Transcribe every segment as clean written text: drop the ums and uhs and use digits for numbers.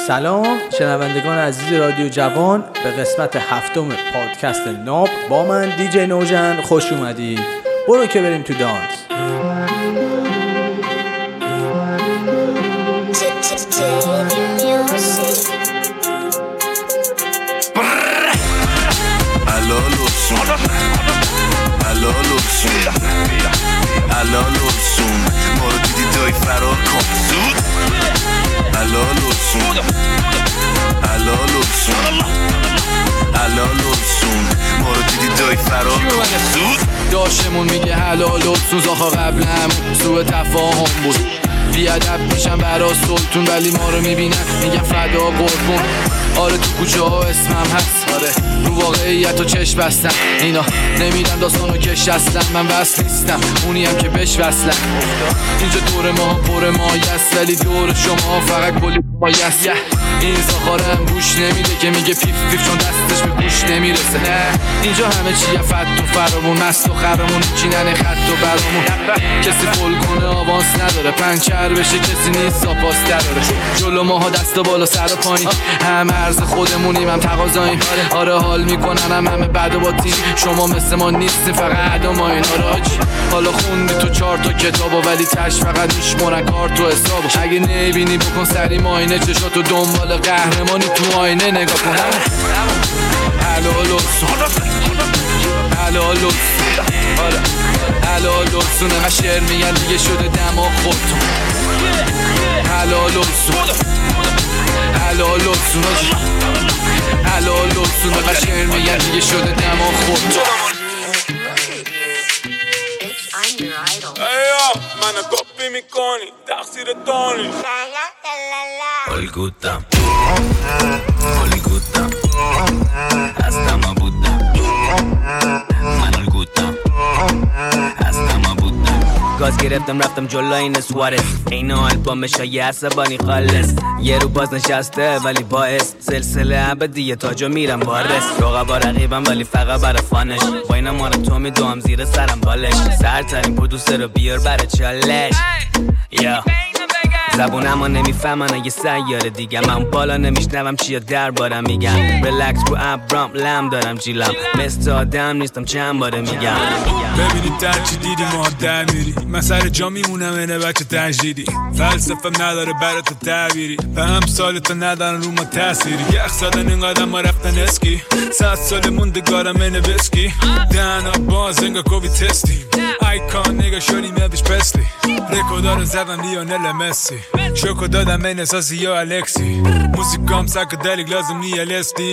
سلام شنوندگان عزیز رادیو جوان، به قسمت هفتم پادکست ناب با من دیجی نوجن خوش اومدید. برو که بریم تو دانس. الالوسون ما رو دیدی دای فرار کن زود. الالوسون ما رو دیدی دای فرار کن زود. داشتمون میگه حلالوسون زاخا قبلم سوء تفاهم بود. بیادب میشم برا سلطون ولی ما رو میبینن میگن فدا قربون. آره تو کوچه ها اسمم هست، آره رو واقعیت و چشم بستم. اینا نمیدن داستانو کش اصلا، من بس نیستم اونی هم که بش وصلم. اینجا دور ما پر مایست ولی دور شما فقط کلی پایست. این زاخارم گوش نمیده که میگه پیف پیف چون دستش به گوش نمیرسه. نه اینجا همه چیه فت و فرامون، مست و خرمون چینن خط و برامون. کسی فول کنه آوانس نداره، پنچر بشه کسی نیست زاپاس دراره. جلو ماها دست بالا سر و پایین، هم عرض خودمونیم هم تقاضاییم. آره حال میکنن همه بد و باطین، شما مثل ما نیستی فقط عدا ما این آراجی. حالا خوندی تو 4 تا کتابو ولی تش فقط میشمونن کارت و حسابو. اگه نبینی بکن سری ماینه، چشاتو دنبال قهرمانی تو آینه نگاه کن. حلالوسون من شعر میگن دیگه شده دماغ خودتون. حلالوسون من شعر میگن دیگه شده دماغ خودتون. ایا منو کپی میکنی تقصیر تونی. Holgudam Hasta بودم من الگودم هستم بودم. گاز گرفتم رفتم جلو این سوارز، اینو آلبومش های عصبانی خالص. یه رو باز نشسته ولی باعث سلسله ابدیه تاجو میرم بارس. رقبا رقیبم ولی فقط برای فانش، با اینا مارم تو میدوام زیر سرم بالش. سرترین پرودوسر رو بیار برای چالش. زبونم ها نمیفهمن اگه سیاره دیگه، من بالا نمیشنوم چیه دربارم میگم. ریلکس رو ابرام لم دارم جیلم، مثل آدم نیستم چند باره میگم. ببینید در چی دیدی ما در میری، من سر جا میمونم اینه بچه تجدیدی. فلسفم نداره برای تو تعبیری، به هم سالتو ندارن رو ما تأثیری. یخ زدن اینقدر ما رفتن اسکی، 100 سال موندگارم اینه وسکی. دهنا باز انگا کووی تستی، آیکان نگا شدی میادش پسلی. رکودا رو زدم لیونل مسی، شوکو دادم این اساسی یا الکسی. موسیکام ساکدلیک لازم نی LSD.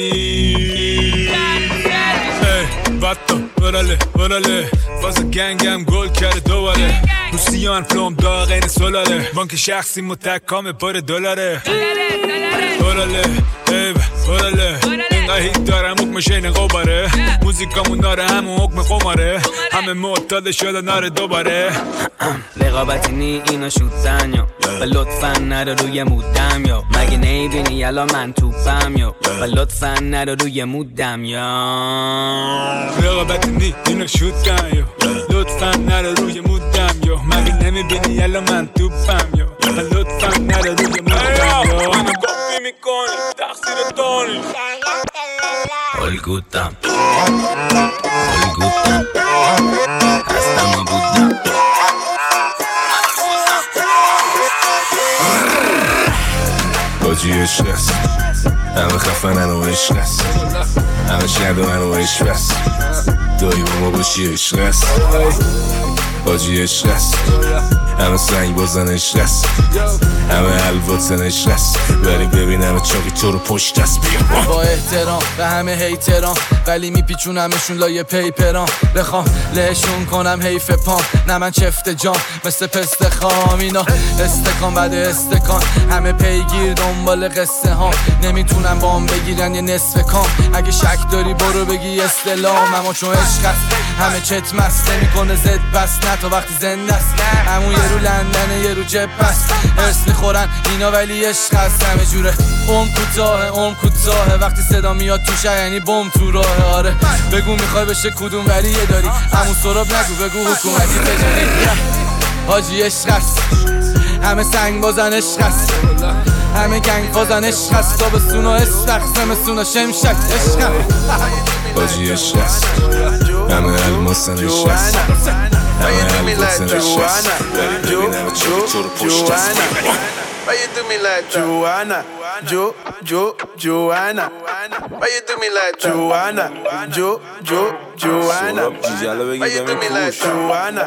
واتو ورله فاز گنگم گل کرده دوباره. روسیان فلوم داغ این سلاله، بانک شخصی متکام پر دلاره. ورله اینقدر هیت دارم حکمش این قباره. موزیکامون داره همون حکم قماره، همه معتاد شده ناره دوباره. رقابتی نی اینا شوتن یا و لطفا نرو روی مودم یا مگه نیبینی الان من توپم یا و لطفا نرو روی مودم یا. رقابتی نی اینا شوتن یا لطفا نرو روی مودم یا مگه نمیبینی الان من توپم یا و لطفا نرو روی مودم یا. منو کپی میکنی تقصیر تونی. Holgudam هستم بودم. باجی عشق است، همه خفنن و عشق است، همه شدن و عشق است. دایی با ما باشی عشق است. باجی عشق است، همه سنگ بازن عشق است، همه حلواتن عشق است. بریم ببینم چاقی تو رو پشت دست بیام. با احترام به همه هیتران ولی میپیچونمشون لایه پیپران. بخوام لهشون کنم حیف پام، نه من چفت جام مثل پست خام. اینا استکان بعد استکان، همه پیگیر دنبال قصه ها. نمیتونم بام بگیرن یه نصف کام. اگه شک داری برو بگی استلام. اما چون عشق است همه چت مست نمیکنه زد بس، نه تا وقتی زنده است. همون یه رو لندنه یه رو جب است. ارس میخورن اینا ولی عشق است همه جوره. عمر کوتاهه وقتی صدا میاد تو شهر یعنی بم تو راه. آره بگو میخوای بشه کدوم ولیه داری، همون سراب نگو بگو حکومتی تجاری. حاجی عشق است همه سنگ بازن عشق است، همه گنگ فازن عشق هست تابستون و استخ زمستون و شمشک عشقم حاجی عشق هست همه الماسن عشق هست همه الماسن عشق هست داری ببینم چی تو رو پشت هست Why you do me like Joanna? Joanna. Why you do me like Joanna? Joanna. Why you do me like Joanna?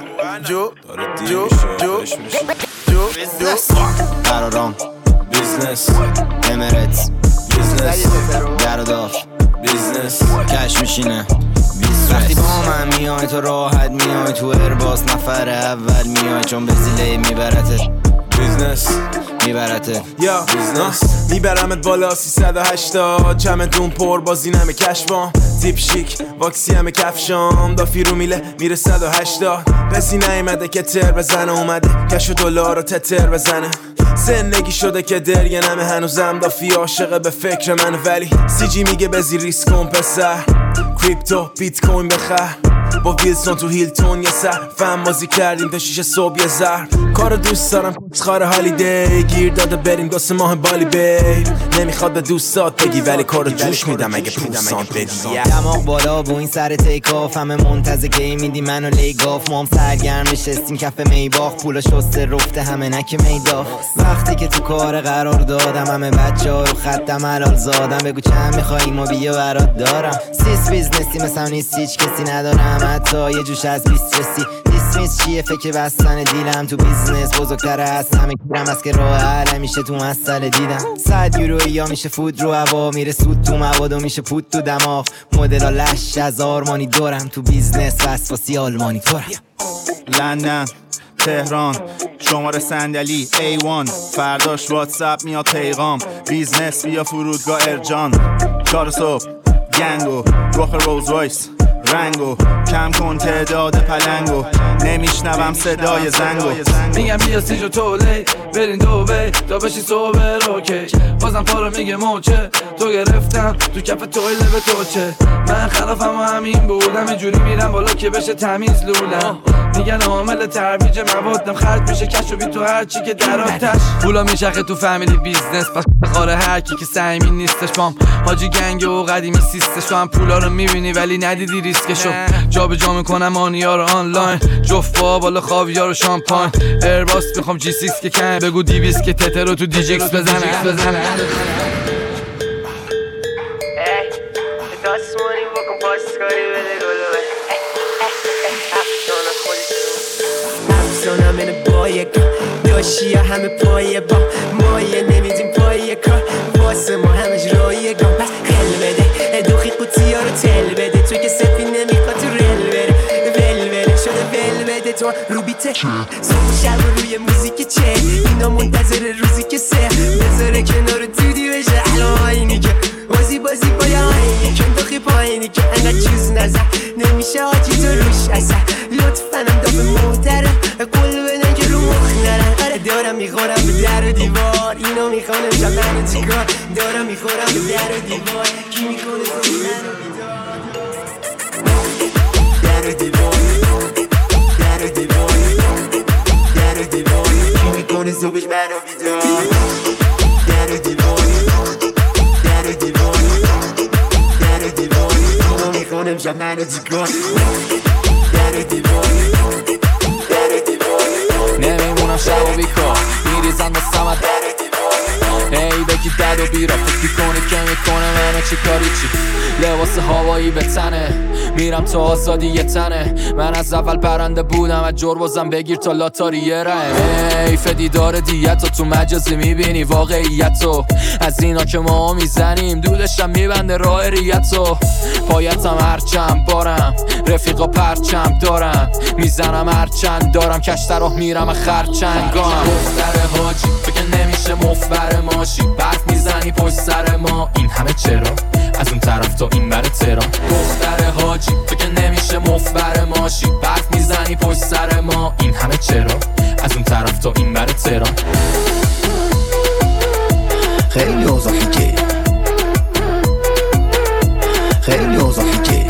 قرارام بیزنس امارات بیزنس دروداف بیزنس کش میشینه وقتی با من میای تو راحت میای تو ارباس نفر اول میای چون به زیله میبرته بیزنس میبرته یا بیزنس میبرمت بالا 380 چمدون پر بازی نمه کشفام تیپ شیک واکسی همه کفشام دافی رو میله میره 180 پسی نیمده که تر بزنه اومده کش و دلار رو تتر بزنه زندگی شده که درگه نمه هنوزم دافی عاشقه به فکر من ولی سی جی میگه بزی ریسک کن پسر کریپتو بیت کوین بخر با ویلسون تو هیلتون یه سر فهم بازی کردیم تا 6 صبح یه زهر کارو دوست دارم خار هالیدی گیر داده بریم گاسه ماه بالی بیب نمیخواد به دوستات بگی ولی کارو جوش میدم اگه پوسان بدی دماغ بالا بو این سر تیک آف همه منتظر کی میدی منو لیگاف مام سرگرم نشستیم کف میباخ پولا شسته رفته همه نک میداف وقتی که تو کار قرار دادم همه بچه‌ها رو خطم حلال زادم بگو چند میخوایی ما بیا برات دارم سیس بیزنسی مثلا نیست هیچ کسی ندارم حتی یه جوش از بیسترسی دیسمیس چیه فکر بستن دیلم تو بیزنس بزرگتر از همه گیرم از که راه حل میشه تو مسئله دیدم 100 یورو یا میشه فود رو هوا میره سود تو مواد و میشه پود تو دماغ مدل لش از آرمانی دارم تو بیزنس وسواسی آلمانی پرم لندن تهران شماره صندلی A1 فرداش واتساپ میاد پیغام بیزنس بیا فرودگاه ارجان 4 صبح گنگو رخ روز رایس رنگو کم کن تعداد پلنگو نمیشنوم صدای زنگو میگم بیا سیجو تولی برین دوبه تا بشی صبح روکی بازم پارو میگه موچه تو گرفتم تو کف تویله به توچه من خلافم و همین بودم اینجوری میرم بالا که بشه تمیز لولم میگن عامل ترویج موادم خرج میشه کش و بی تو هرچی که در آتش پولا میچخه تو فامیلی بیزنس پس بخاره هرکی که سعیمی نیستش بام حاجی گنگ و قدیمی سیستش تو هم پولا رو میبینی ولی ندیدی ریسکشو جا به جا میکنم آنیا رو آنلاین جفت با بالا خاویار و شامپاین ایرباس میخوام جی 6 که کن بگو دیویس که تتر رو تو دیجیکس بزنه افسانم اینه بایه داشی همه پایه با مایه نمیدیم پایه کار واسه ما همش رایه گام بس خل بده دوخی قوطی ها رو تل بده توی که سفی نمیخواد تو رل بره ول بره شده ول بده تو رو بیته صبح شب روی موزیک چه اینا منتظر روزی که سه بذاره کنار دودی بشه الان آینی که بازی باید آینی که دوخی پایینی که انقدر چیز نزد نمیشه آجی تو روش اصلا لطفنم دافه محترم قول بدن که رو مخ نرم دارم میخورم به در و دیوار اینو میخوانم جا منو چیکار دارم میخورم به در و دیوار کی میکنه زوی منو بیدار در و دیوار در و دیوار در و دیوار کی میکنه زوبش منو بیدار در و دیوار در و دیوار در و دیوار اینو میخوانم جا منو چیکار در و دیوار نمیمونم شب و بیکار میریزن دستم ای بگی دد و بیرا فکر کنی که میکنه منو چی کاری چی لباس هوایی به تنه میرم تا آزادی یه تنه من از اول پرنده بودم از جربازم بگیر تا لاتاری یه راه ای فدیدار دیتو تو مجازی میبینی واقعیتو از اینا که ما میزنیم دودشم میبنده راه ریتو پایتم هرچند بارم رفیقا پرچم دارم میزنم هرچند دارم کشتر راه میرم خرچنگام دختر حاجی فکر نمیشه مفبر ماشی برف میزنی پشت سر ما این همه چرا از اون طرف تا این بر تهران دختر حاجی فکر نمیشه مفبر ماشی برف میزنی پشت سر ما این همه چرا از اون طرف تا این بر تهران خیلی اوضاحی که خیلی اوضاحی که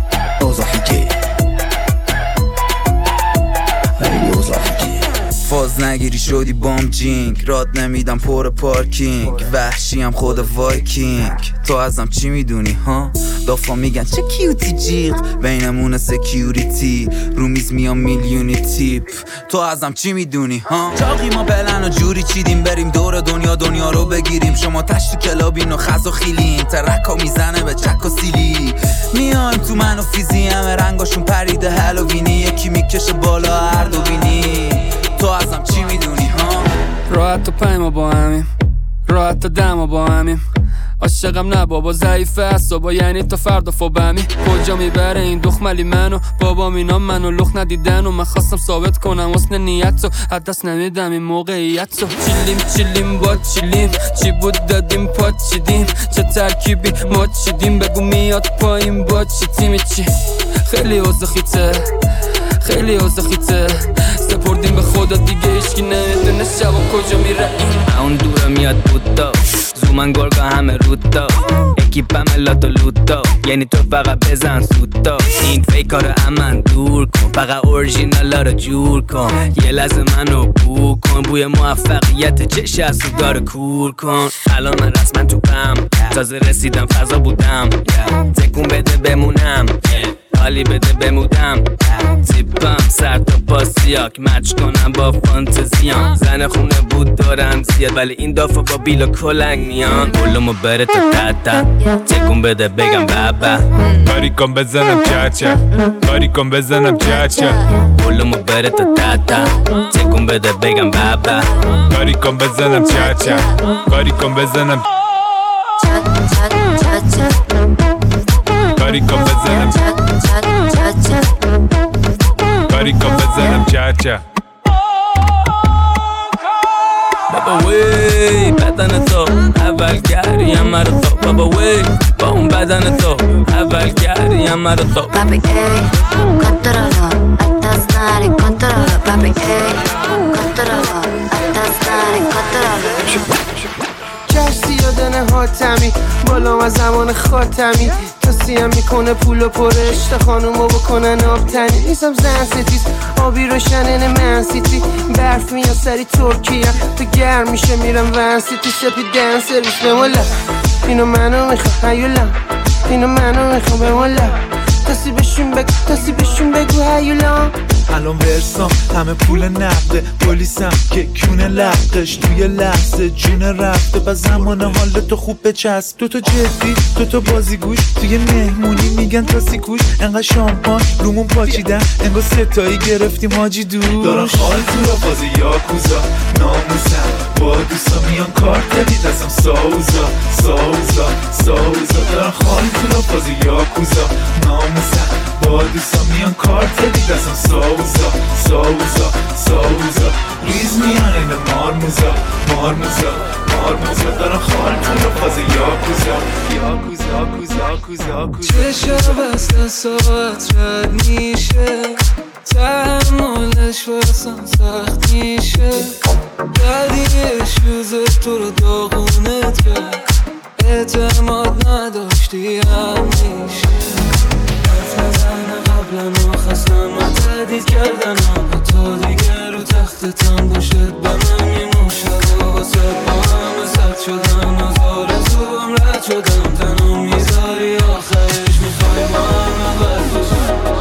اوضاحی که خیلی اوضاحی که پوز نگیری شدی بام جینگ، راد نمیدم پر پارکینگ، وحشیم خود وایکینگ. تو ازم چی میدونی ها؟ دافا میگن چه کیوتی جیغ، بینمون سکیوریتی، رو میز میام میلیونی تیپ. تو ازم چی میدونی ها؟ چاقی ما بلن و جوری چیدیم بریم دور دنیا رو بگیریم. شما تش تو کلابین و خز و خیلین، ترکا میزنه به چک و سیلی. میایم تو من و فیزی همه رنگاشون پریده هالووینی، یکی میکشه بالا هر دو بینی. تو ازم چی میدونی ها؟ راحت تا پایما با همیم، راحت تا دما با همیم. عاشقم نه بابا ضعیفه اصابا، یعنی تا فردا فوبمی. کجا میبره این دخملی منو؟ بابام اینا منو لخ ندیدن و من خواستم ثابت کنم حسن نیت رو از دست نمیدم این موقعیت رو. چیلیم با چیلیم، چی بود دادیم پات چیدیم، چه ترکیبی ما چیدیم، بگو میاد پایین با چی تیمی چی. خیلی اوزخیته خیلی اوزخیته، سپردیم به خدا دیگه هیچکی نمیدونه شبا کجا میره این. اون دورا میاد بودا زومن گرگا همه رودا، اکیپم لاتو لوتا، یعنی تو فقط بزن سوتا. این فیکا رو امن دور کن، فقط اورژینالا رو جور کن. یه لحظه منو بو کن، بوی موفقیت چش از داره کور کن. الان من رسما تو پم، تازه رسیدم فضا بودم. تکون بده بمونم، حالی بده بمودم. تیپم سر تا پاسیاک مچ کنم با فانتزیام. زن خونه بود دارم زیاد ولی این دافا با بیلا کلنگ میان. بلومو بره تا تتا، تکون بده بگم بابا. کاری کن بزنم چچه، کاری کن بزنم چچه. بلومو بره تا تتا، تکون بده بگم بابا. کاری کن بزنم چچه، کاری کن بزنم کاری کن بزنم کاری کن بزنم چچه. بابا وی بدن تو اول گریم مرا تو، بابا وی با اون بدن تو اول گریم مرا تو. Papi ey, controlo, hasta estar en control. Papi ey, controlo, hasta estar en control. کشتی یادن حاتمی بالا از زمان خاتمی، تاسیم میکنه پولو پرش تا خانومو بکنن آبتنی. نیستم زن ستیز آبی روشنن من سیتی، برف میاد سری ترکیه تو گرم میشه میرم ون سیتی. سپیدن سرویس بمولا اینو منو میخوام، هیولا اینو منو میخوام بمولا. تاسی بهشون بگو هیولا. الان ورسام همه پول نقده، پلیسم که کونه لقش توی لحظه جون رفته. و زمان حال تو خوب بچسب، تو جدی تو بازیگوش توی مهمونی میگن تاسی کوش. انقدر شامپان رومون پاچیدن انگار ستایی گرفتیم حاجی دوش. دارن خال تو را فاز یاکوزا، ناموسم با دوستا میان کارتلی دستم ساوزا. دارن خال تو را فاز یاکوزا، ناموسم با دوستا میان کارتلی دستم ساوزا. ریز میان این مارموزا. دارن خال تو را فاز یاکوزا. چشم بسته ساعت رد میشه، تحملش واسم سخت میشه. بدی شوز تو رو داغونت کرد، اعتماد نداشتی همیشه. حرف نزنه قبلا و خستم من تهدید کردن ها، تا دیگه رو تختتم باشد به من میموشد. و واسه با همه زد شدم از آرزوام رد شدم. تنو میذاری آخرش میخوای با همه بد باشم.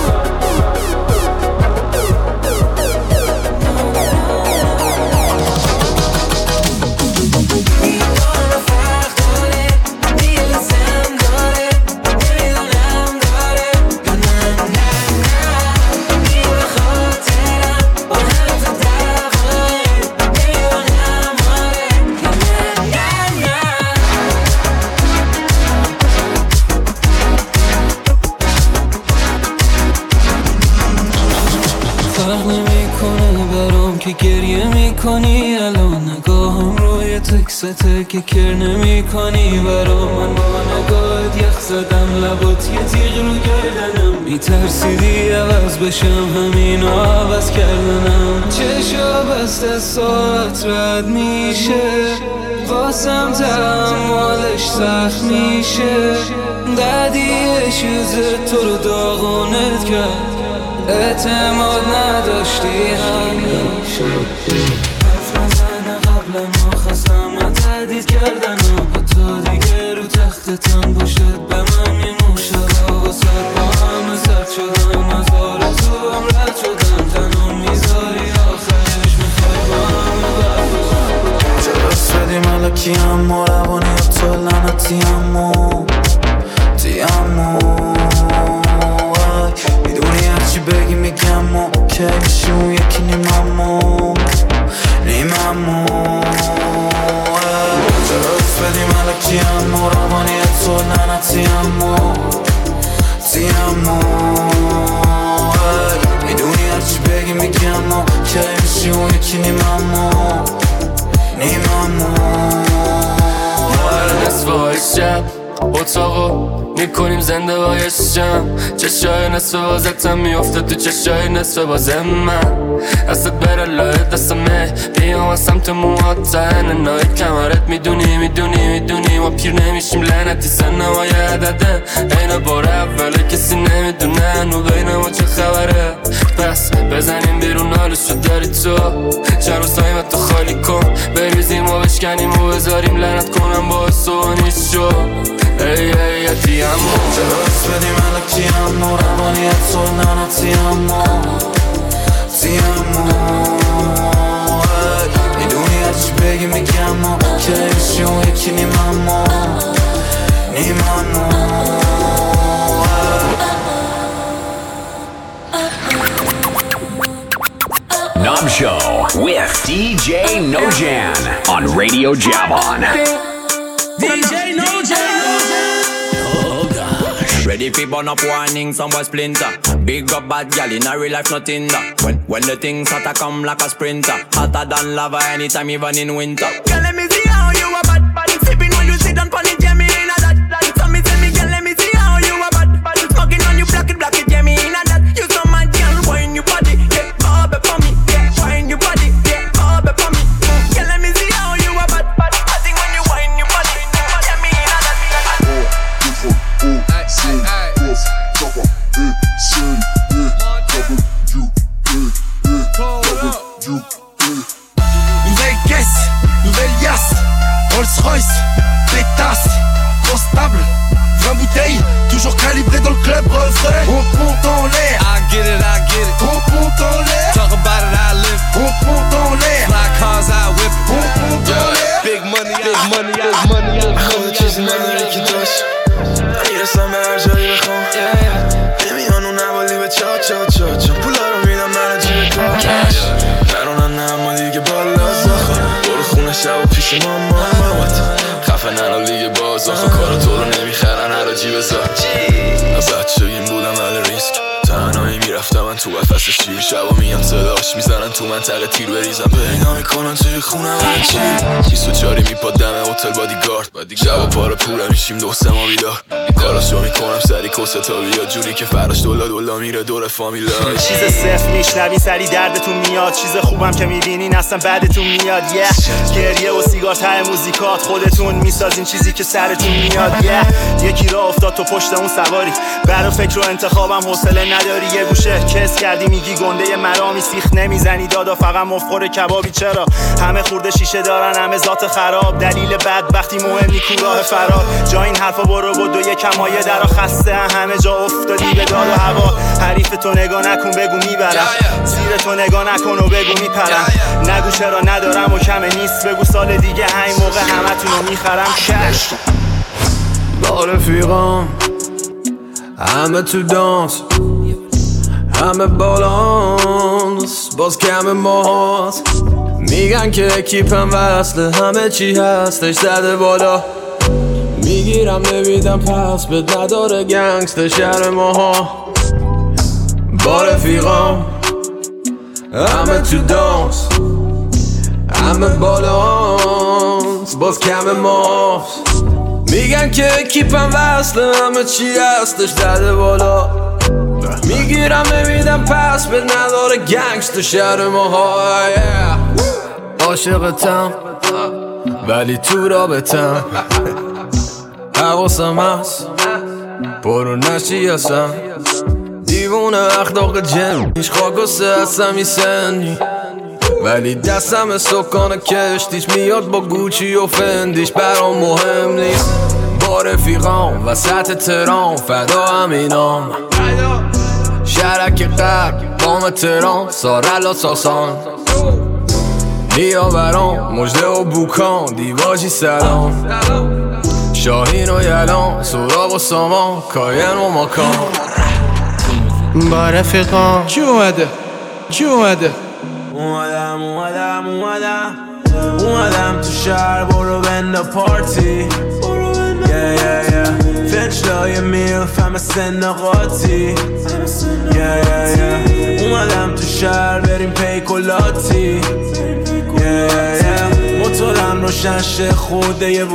گریه میکنی الان نگاهم روی تکسته که کر نمیکنی برا من. با نگاهت یخ زدم لبات یه تیغ رو گردنم، میترسیدی عوض بشم همینو عوض کردنم. چشا بسته ساعت رد میشه، واسم تحملش سخت میشه. دردی شوز تو رو داغونت کرد، اعتماد نداشتی همیشه. حرف نزنه قبل ما خواستم من تهدید کردن و تو دیگه رو تختتان باشد به من میموشه و سر با همه زرد شدم از بار تو هم رد شدم تنها میذاری آخرش میخوای با همه برد جلس بدی ملکی اما روانی تو لعنتی اما میدونی هرچی بگی میگم و که میشی اون یکی نیممو جلس بدی ملکی اما روانی تو لعنتی اما میدونی هرچی بگی میگم و که میشی اون یکی نیممو نصف های شب اتاقو میکنیم زنده بایشم چشای نصف بازتم میفته تو چشای نصف بازم من دستت بره لای دستمه بیام از سمت موهات تهنه نای کمرت میدونی ما پیر نمیشیم لعنتی سنمای عدده این بار اوله کسی نمیدونه هنو بین ما چه خبره پس بزنیم بیرون حالشو داری تو چند روز تایمت تو خالی کن بریزیم و بشکنیم و بذاریم لعنت کنم با سوانیش شو ای یتی امو جلس بدی ملکی امو روانی تو لعنتی امو میدونی هرچی بگی میگم و که میشی اون یکی نیممو Knob Show with DJ Nojan on Radio Javon. DJ Nojan. Oh gosh. Ready for burn up warning, some boy splinter. Big up bad gal in a real life, nothing that. When the things hotter come like a sprinter. Hotter than lava anytime, even in winter. Girl, let me see how you a bad. Sipping when you sit down pon it, yeah me in a that. So me say me, girl, let me see how you a bad. Smoking on you, block it, yeah me in a that. You so mad, girl, wine your body, yeah, bob it for me, yeah, wine your body, yeah, bob it for me. Girl, let me see how you a bad. I think when you wine your body, yeah me in a that. Nouvelle caisse, nouvelle yasse, Rolls Royce, pétasse, grosse table, 20 bouteilles, toujours calibré dans le club, refrain. On monte en l'air, I get it. on monte en l'air, Talk about it, I live. on monte en l'air, Fly cars, I whip it. on monte en l'air. Big money. خود چیزی نداری که داشت میرسم به هر جایی بخوام نمیان اون نوالی به چا پولا رو میدم من جیب کاش نرونن نه اما دیگه بالا زاخه برو خونه شب و پیش مامات خفه ننو لیگ باز آخه کار تو رو نمیخرن هر جیب زار بچگیم بودم اهل ریسک تنهایی میرفتم من تو قفس شیر شبا میان صداش میزنن تو منطقه تیر بریزم پیدا میکنن توی خونه من چی 24 میپاد دم هتل بادیگارد شبا پارا پوره میشیم دو سه ما بیدار کاراشو میکنم سری کسه تا بیا جوری که فراش دولا میره دور فامیلا چیز صفر میشنوی سری دردتون میاد چیز خوبم که میبینین اصلا بعدتون میاد گریه و سیگار ته موزیکات خودتون میسازین چیزی که سرتون میاد یکی را افتاد تو پشت اون سواری برا فکر و انتخابم حوصله نداری یه گوشه کس کردی میگی گنده مرامی سیخ نمیزنی دادا فقط مفخور کبابی چرا همه خورده شیشه دارن همه ذات خراب دلیل بدبختی مهم نی راه فرار جا این حرفا برو بدو یه کمایه درا خسته همه جا افتادی به داد و هوا حریف تو نگاه نکن بگو میبرم زیر تو نگاه نکن و بگو میپرم نگو چرا ندارم و کمه نیست بگو سال دیگه همین موقع همتونو میخرم کش با رفیقام همه تو دانس همه بالانس باز کم ماهاست میگن که اکیپم وصله همه چی هستش زده بالا میگیرم نمیدم پس بد نداره گنگست شهر ماها با رفیقام همه تو دانس همه بالانس باز کم ماهاست میگن که اکیپم وصله همه چی هستش زده بالا میگیرم نمیدم پس به نداره گنگست شهر ماها عاشقتم ولی تو رابطم حواسم هست برو نشی هستم دیوونه اخلاق جن هیچ خاک و سه هستم ای سنی ولی دستم سکان کشتیش میاد با گوچی و فندیش برام مهم نیست. با رفیقام وسط ترام فدا همینام، شرک قبل بام ترام سارل و ساسان، نیاوران مجده و بوکان دیواجی سلام، شاهین و یلان سوراب و سامان کاین و ماکان. با رفیقان چی اومده؟ چی اومده؟ اومدم تو شهر برو بنده پارتی. فنچلای میلف همه سن قاطی. اومدم تو شهر بریم پیکولاتی. موتورم روشن شه خوده یه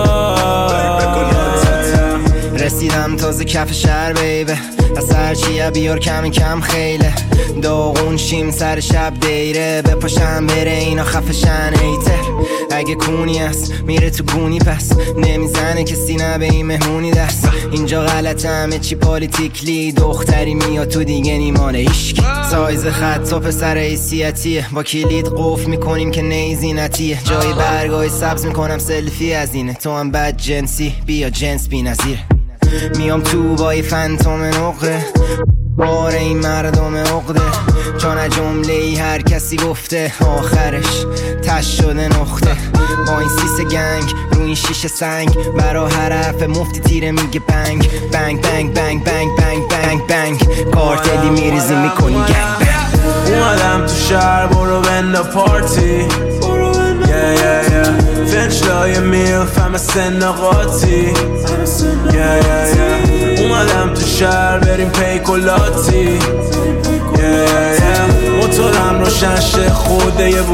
رسیدم تازه کف شهر بیبه، از هرچیه بیار کم کم خیله، داغون شیم سر شب دیره، بپاشم بره اینا خفشن ایتر. اگه کونی هست میره تو گونی پس نمیزنه کسی نه به این مهمونی دست. اینجا غلطه همه چی پالیتیکلی، دختری میاد تو دیگه نیمانه ایشکی. سایز خط و پسر حیثیتیه، با کلید قفل میکنیم که نیزینتیه. جای برگای سبز میکنم سلفی از اینه، تو هم بد جنسی بیا جنس بی نظیر. میام تو با یه فنتوم نقره، بار این مردم عقده، چون جمله ای هر کسی گفته آخرش تش شده نقطه. با این سیس گنگ رو این شیشه سنگ، برا هر حرف مفتی تیره میگه بنگ بنگ بنگ بنگ بنگ بنگ بنگ بنگ. کارتلی میریزی میکنی گنگ بنگ. اومدم تو شهر برو بنده پارتی. فنچلای میلف همه سن قاطی. اومدم تو شهر بریم پیکولاتی. موتورم روشن شه خوده یه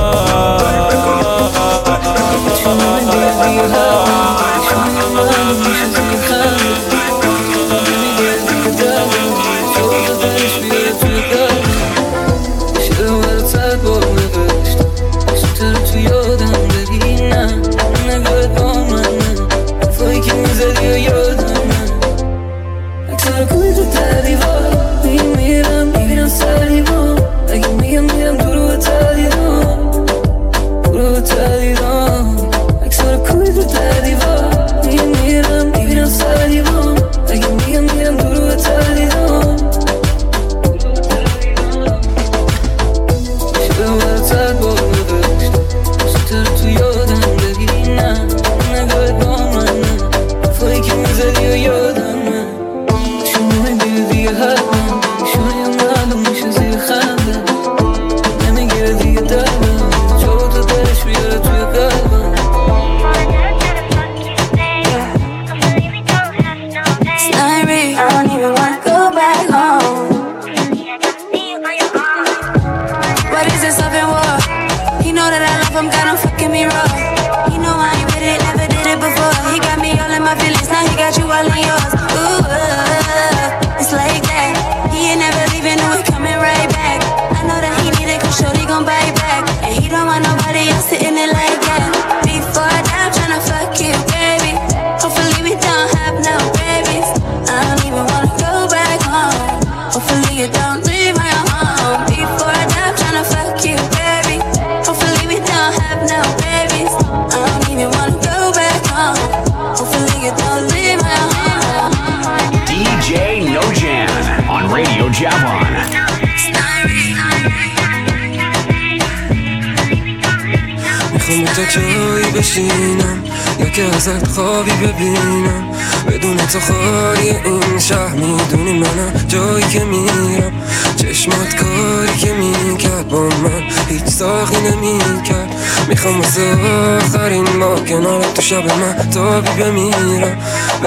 جایی بشینم یا که ازت خوابی ببینم، بدون تو خالی این شهر میدونی منم. جایی که میرم چشمات کاری که میکرد با من هیچ ساقی نمیکرد. میخوام واسه آخرین با کنارت تو شب من تابی بمیرم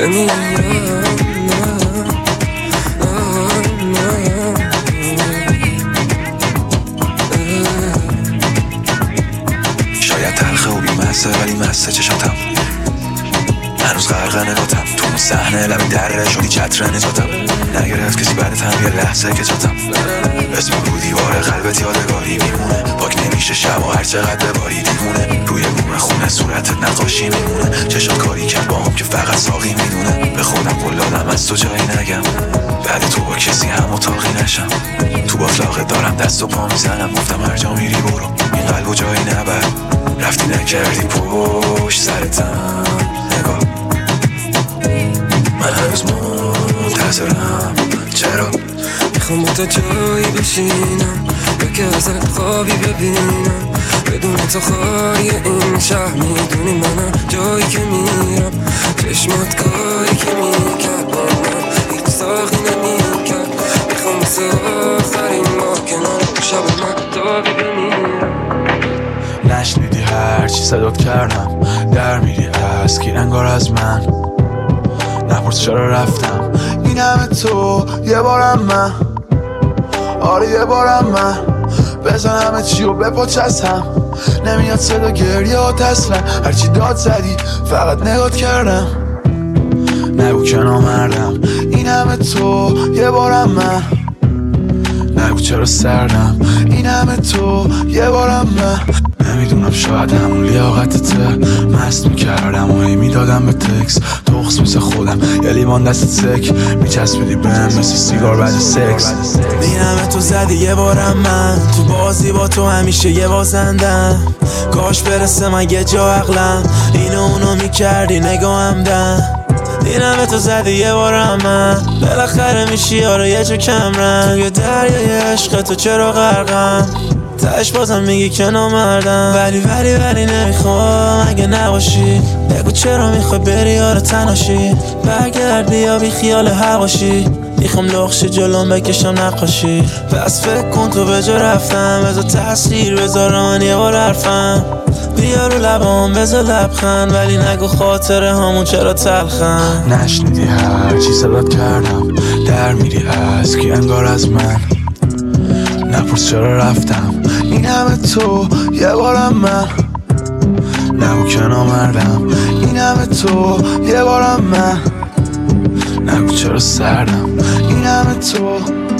ولی مسته چشاتم هنوز غرق نگاتم تو اون صحنه لبی دره شدی چتر نجاتم. نگرفت کسی بعدت هم یه لحظه که جاتم اسم رو دیوار قلبت یادگاری میمونه پاک نمیشه میشه شب و هر چقدر بباری دیوونه روی بوم خونه صورتت نقاشی میمونه چشات کاری کرد با هم که فقط ساقی میدونه به خودم قلادم از تو جایی نگم بعد تو با کسی هم اتاقی نشم تو باطلاقه دارم دست و پا میزنم گفتم هر جا میری برو این قلب و جایی نبر رفتی نکردی پشت سرتم نگاه من هنوز منتظرم چرا میخوام با تا جایی بشینم یا که ازت خوابی ببینم بدون تو خواهی این شهر میدونی منم جایی که میرم چشمات کاری که میکرد با من هیچ ساقی نمیکرد میخوام مثل آخرین ما کنار شب من تابی بمیرم نشنیدی هرچی صدات کردم در میری از کی انگار از من نپرس چرا رفتم این همه تو یه بارم من آره یه بارم من بزن همه چی و بپاچ از هم نمیاد صدا گریات اصلا هرچی داد زدی فقط نگات کردم نگو که نامردم این همه تو یه بارم من نگو چرا سردم این همه تو یه بارم من نمیدونم شاید همون لیاقتته مست میکردم و هی میدادم به تکس تخص مثل خودم یه لیوان دست سک میچسبیدی بهم مثل سیگار بعد سکس این همه تو زدی یه بارم من تو بازی با تو همیشه یه بازندم کاش برسه من یه جا عقلم اینو اونو میکردی نگاهم دم این همه تو زدی یه بارم من بالاخره میشی یارو یه جو کم رنگ توی دریای عشق تو چرا غرقم تاش بازم میگی که نامردم ولی نمیخوام اگه نباشی بگو چرا میخوای بری یارو تناشی برگرد بیا بی خیال هواشی میخوام لخش جلوم بکشم نقاشی پس فکر کن تو به جا رفتم بذار تاثیر بذار من یه بار حرفم بیا رو لبام بذار لبخند ولی نگو خاطره همون چرا تلخن نشنیدی هرچی صدات کردم در میری از کی انگار از من نپرس چرا رفتم این همه تو یه بارم من نگو که نامردم این همه تو یه بارم من نگو چرا سردم این همه تو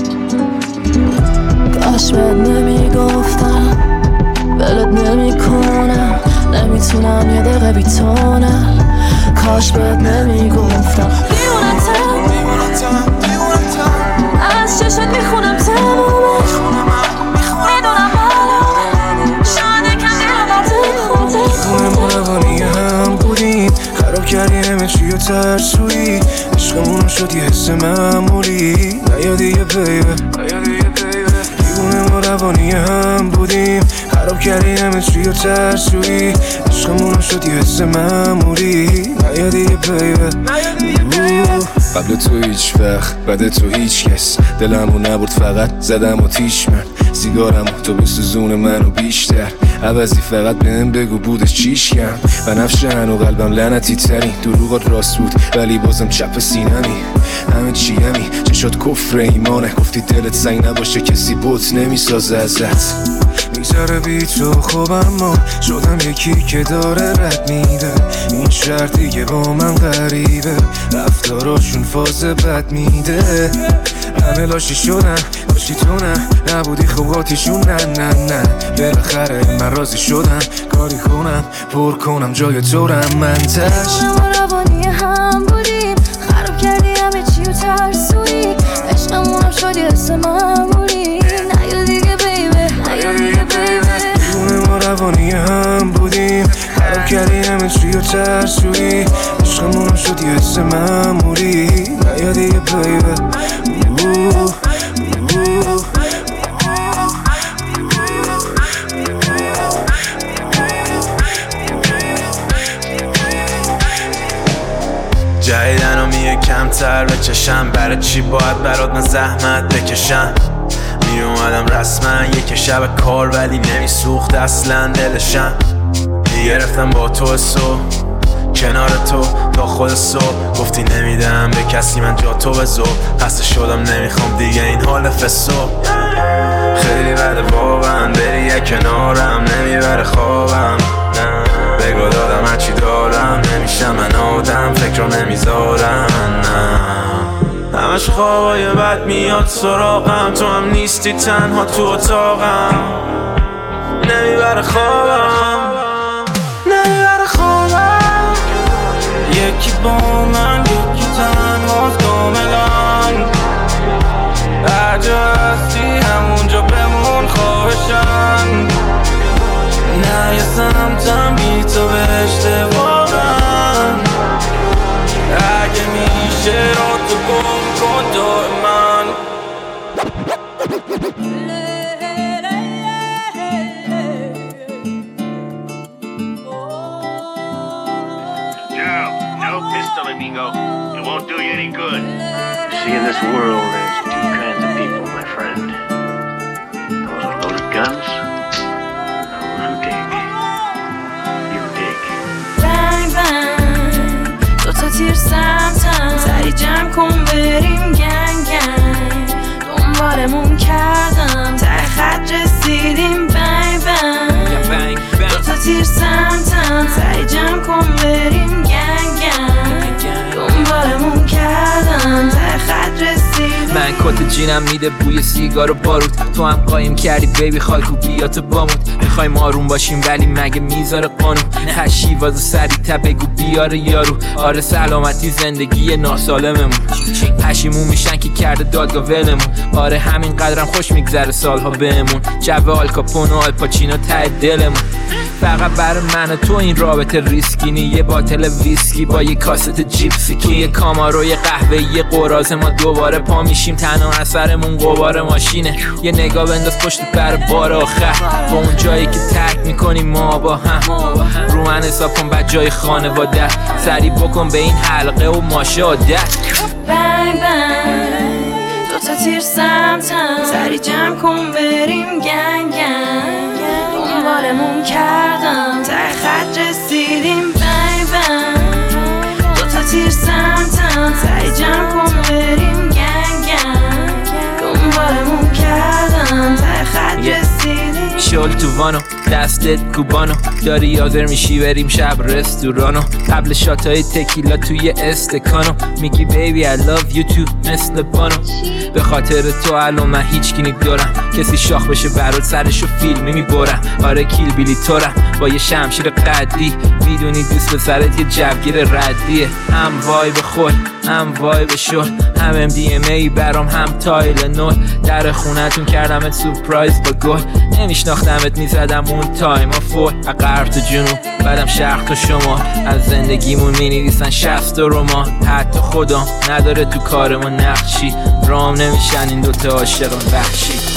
کاش بهت نمیگفتم ولت نمیکنم نمیتونم یه دقیقه بیتونم کاش بهت نمیگفتم بیونتم از چشت میخونم تمامش میدونم معلومه شاید کم دیرم خونه ما روانی هم بودیم خراب کردی همه چی و ترسویی عشقمون شد یه حس معمولی نیادی یه بیبه دیوونه ما روانی هم بودیم خراب کردی همه چی و ترسویی عشقمون شد یه حس معمولی نیادی یه بیبه قبل تو هیچ وقت بعد تو هیچ کس دلمو نبرد فقط زدم و تیش من سیگارم تو بسوزون منو بیشتر عوضی فقط بهم بگو بودش چیش کم و نفش هنو قلبم لعنتی ترین دروغات راست بود ولی بازم چپ سینمی همه چیمی چشات کفر ایمانه گفتی دلت سنگ نباشه کسی بوت نمیسازه ازت میذاره بی تو خوبم ما شدم یکی که داره رد میده این شهر دیگه با من غریبه رفتاراشون فاز بد میده همه لاشی شدن کاشی تو نه نبودی خوباتیشون نه بالاخره من راضی شدم کاری کنم پر کنم جای تو رم من تش ما روانی هم بودیم خراب کردی همه چی و ترسویی عشقمونم شد یه حس معمولی نیا دیگه بیبه دیوونه ما روانی هم بودیم خراب کردی همه چی و ترسویی عشقمونم شد یه حس معمولی نیا دیگه بیبه جدیدن و میه کمتر بچشم برای چی باید برات من زحمت بکشم می اومدم رسما یک شب کار ولی نمیسوخت اصلا دلشم گرفتم با تو صبح کنار تو تا خود صبح گفتی نمیدم به کسی من جا تو به زور خسته شدم نمیخوام دیگه این حال فسو خیلی بده واقعا بری یک کنارم نمیبره خوابم نه بگو دادم هرچی دارم نمیشم من آدم فکر رو نمیذارم نه همش خوابای بد میاد سراغم تو هم نیستی تنها تو اتاقم نمیبره خوابم نمیبره خوابم یکی با من یکی تنهاست کاملا هر جا هستی همونجا بمون خواهشم نه یه سمتم بی تو بهشته واقعا اگه میشه رو تو گم کن دائما No pistol, amigo. It won't do you any good. See, in this world, there's two kinds of people, my friend. Those with loaded guns, and those who dig. You dig. Bang bang دوتا تیر سمتم سری جمع کن بریم گنگ گنگ دنبالمون کردم ته خط رسیدیم بنگ بنگ دوتا تیر سمتم سری جمع کن بریم گنگ گنگ دنبالمون کردم ته خط رسیدیم من کت جینم میده بوی سیگار و بارود تو هم قایم کردی بیبی خاکو بیا تو بامون میخوایم آروم باشیم ولی مگه میذاره قانون هشی واسه سری تا بگو بیاره یارو آره سلامتی زندگی ناسالممون پشیمون میشن که کرده دادگاه ولمون آره همین قدرم خوش میگذره سالها بهمون جو آلکاپون و آلپاچینو ته دلمون فقط برای من و تو این رابطه ریسکی یه باتل ویسکی با یه کاست جیپسی که یه کاماروی قهوه یه قراز ما دوباره پا میشیم تنها اثرمون غبار ماشینه یه نگاه بنداز پشت پر بار آخر با اون جایی که ترک میکنیم ما با هم رو من حساب کن بعد جای خانواده سری بکن به این حلقه و ماشه عادت بنگ بنگ دوتا تیر سمتم سری جمع کن بریم گنگ گنگ دنبالمون کردم ته خط رسیدیم بنگ بنگ دوتا تیر سمتم سری جمع کن بریم گنگ گنگ دنبالمون کردم ته خط رسیدیم شل تو وانو دستت کوبانو داری یادر میشی بریم شب رستورانو قبل شاتای تکیلا توی استکانو میگی بیبی I love you too مثل بانو به خاطر تو الان من هیچ کی ندارم کسی شاخ بشه برات سرشو فیلمی میبرم آره کیل بیلی تورم با یه شمشیر قدی میدونی دوست پسرت یه جوگیر ردیه هم وای به خود هم وای به شل هم MDMA برام هم تایل نول در خونتون کردمت سورپرایز با گل نمیشناختمت میزدم اون تایم فول غرب تو جنوب بعدم شرق تو شما از زندگیمون مینویسن 60 رمان حتی خدا نداره تو کار ما نقشی رام نمیشن این دوتا عاشقان وحشی